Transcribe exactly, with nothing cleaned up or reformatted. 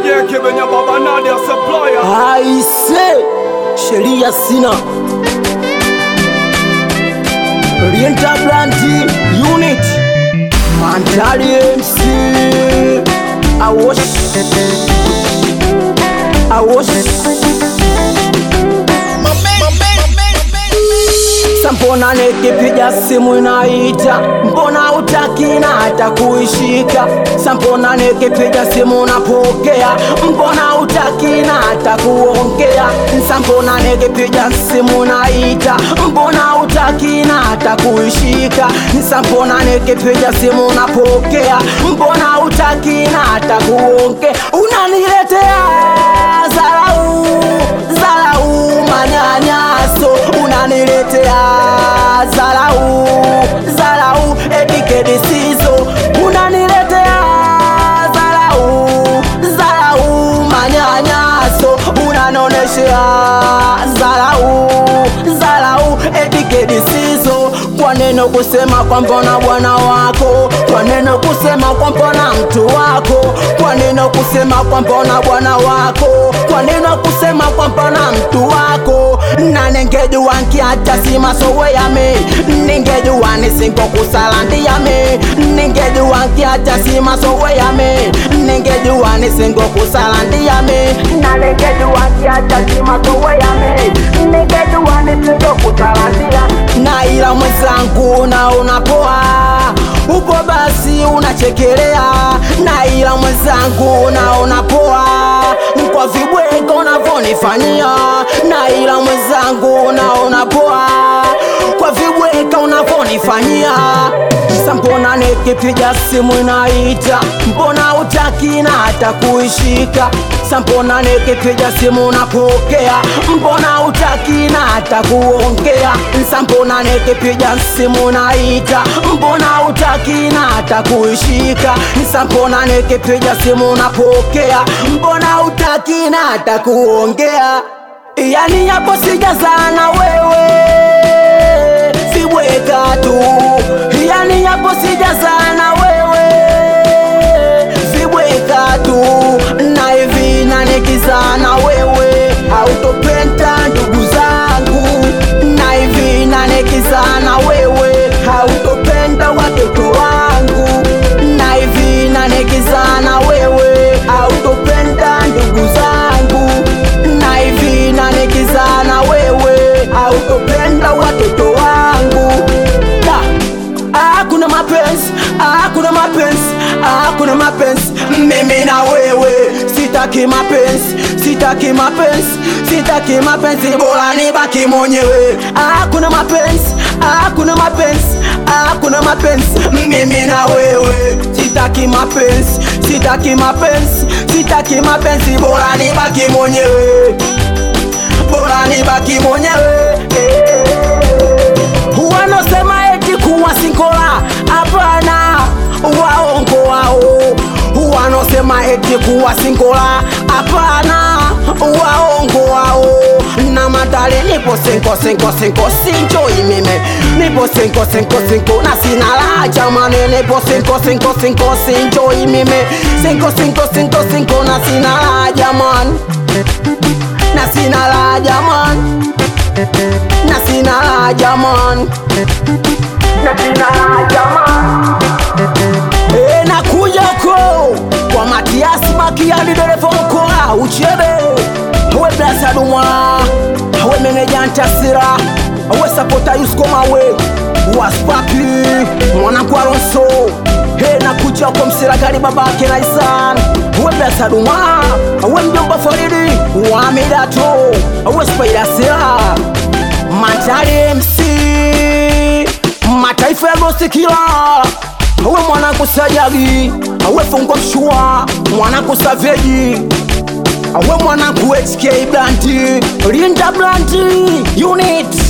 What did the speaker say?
J K Benya Baba Nadia Supplier. I say sheria sina Orienta Blanty Unit Mandali M C I wash I wash Mbona nikipiga simu inaita, mbona utaki na hata kuishika? Mbona nikipiga simu unapokea, mbona utaki na hata kuongea? Mbona nikipiga simu inaita, mbona utaki na hata kuishika? Mbona nikipiga simu unapokea, mbona utaki na hata kuongea? Unaniletea zarau, zarau manyanyaso, unaniletea zarau, zarau etiketi sizo, unaniletea zarau, zarau manyanyaso, unanoneshea zarau, zarau etiketi sizo. Kwa neno kusema kwa mbona bwana wako, kwa neno kusema kwa mbona mtu wako, kwa neno kusema kwa mbona bwana wako, kwa neno kusema kwa mbona mtu wako. Na ningejua nkiacha si masowe yame, ningejua nisingo kusalandi yame, ningejua nkiacha si masowe yame, ningejua nisingo kusalandi yame. Na ningejua nkiacha si masowe yame, ningejua nisingo kusalandi yame. Na ila mwenzangu na unapoa, upo basi unachekelea. Na ila mwenzangu na unapoa, kwa vibweko unavonifanyia. Na ila mwenzangu na unapoa, kwa vibweka unavonifanyia. Mbona nikipiga simu inaita, mbona utaki na hata kuishika? Mbona nikipiga simu unapokea, mbona utaki na hata kuongea? Mbona nikipiga simu inaita, mbona utaki na hata kuishika? Mbona nikipiga simu unapokea, mbona utaki na hata kuongea? Yani yapo sijazana wewe, sibweka tu. Yani yapo sijazana wewe, sibweka tu. Na hivi na nikizana wewe, hautopenda ndugu zangu. Na hivi na nikizana wewe, hautopenda watoto wangu. Na hivi na nikizana wewe, hautopenda ndugu zangu. Na hivi na nikizana wewe, hautopenda watoto wangu. Hakuna mapenzi, hakuna mapenzi, hakuna mapenzi mimi na wewe. Sitaki mapenzi, sitaki mapenzi, sitaki mapenzi, bora nibaki mwenyewe. Hakuna mapenzi, hakuna mapenzi, hakuna mapenzi mimi na wewe. Sitaki mapenzi, sitaki mapenzi, sitaki mapenzi, bora nibaki mwenyewe, bora nibaki mwenyewe. Wanosema eti kuwa sinkola, hapana, waongo wao. Wanosema eti kuwa sinkola, hapana, waongo wao. Na matale nipo senko senko senko sinjoi mime, nipo senko senko senko na sina la jamani. Nipo senko senko senko sinjoi mime, senko senko senko senko na sina la jamani, na sina la jamani, na sina la jamani, na sina la jamani. E na kuja ko kwa Matiasi Makiadi dereva mkoa uchebe. Hawe blasa dumwa, hawe meneja ntasira, hawe sapota yusko mawe, waspapi mwana kwa ronso. He na kuja kwa msira gari babake na isan. Hawe blasa dumwa, hawe mjomba Faridi wamidato, hawe spaida sira Mandali M C mataifa ya gosi kila. Hawe mwana kusajagi, hawe fungo mshua, mwana kusaveji, hawe mwana ku H K Blanty, Linda Blanty Unit.